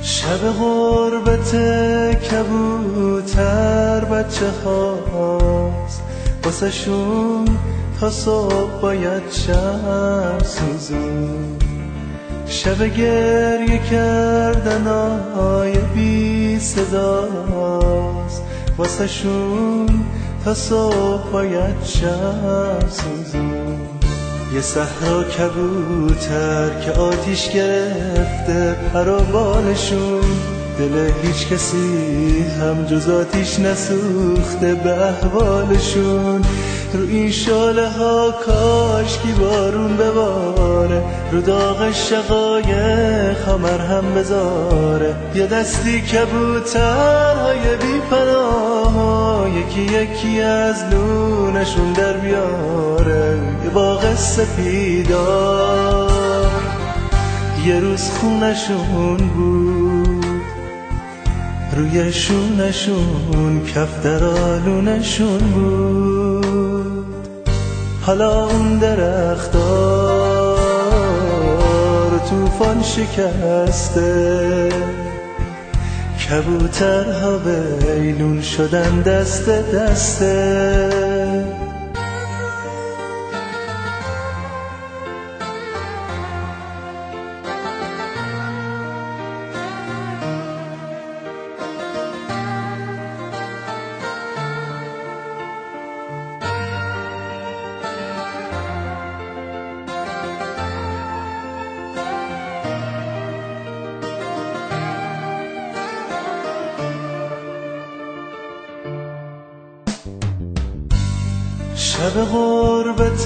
شب غربت کبوتر بچه هاست، واسه شون تا صبح باید شب سوزون. شب گریه کردن آی بی صداست، واسه شون تا صبح باید شب سوزون. یه صحرا کبوتر که آتیش گرفته پر و بالشون، دل هیچ کسی هم جز آتیش نسوخته به احوالشون. رو این شاله ها کاشکی بارون بباره، رو داغ شقایق ها مرهم بذاره. یه دستی کبوترهای بی پناه، یکی یکی از لونشون در بیاره. یه باغ سپیدا یه روز خونشون بود، روی شونشون کف در آلونشون بود. حالا اون درختار طوفان شکسته، کبوترها ویلون شدن دست دسته. شب غربت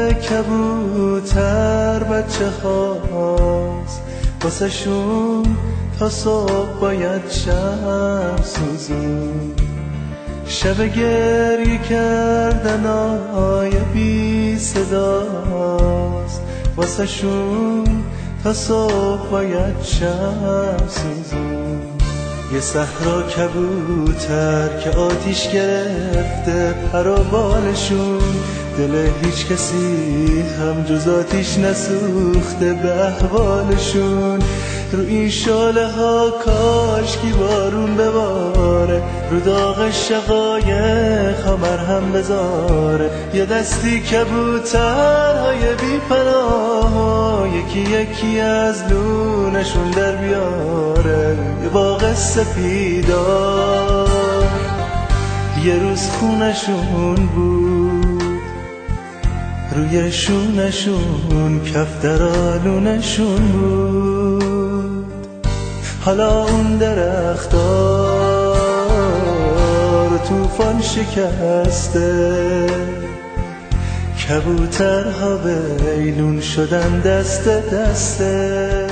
کبوتر بچه هاست، واسه شون تا صبح باید شب سوزون. شب گریه کردن آی بی صداست، واسه شون تا صبح باید شب سوزون. یه صحرا کبوتر که آتیش گرفته پر و بالشون، دل هیچ کسی هم جز آتیش نسوخته به احوالشون. رو این شاله ها کاشکی بارون بباره، رو داغ شقایق ها مرهم بذاره. یه دستی کبوترهای بی پناه، یکی یکی از لونشون در بیاره. یه باغ سپیدا یه روز خونشون بود، روی شونشون کف در آلونشون بود. حالا اون درختار طوفان شکسته، کبوترها ویلون شدن دست دسته.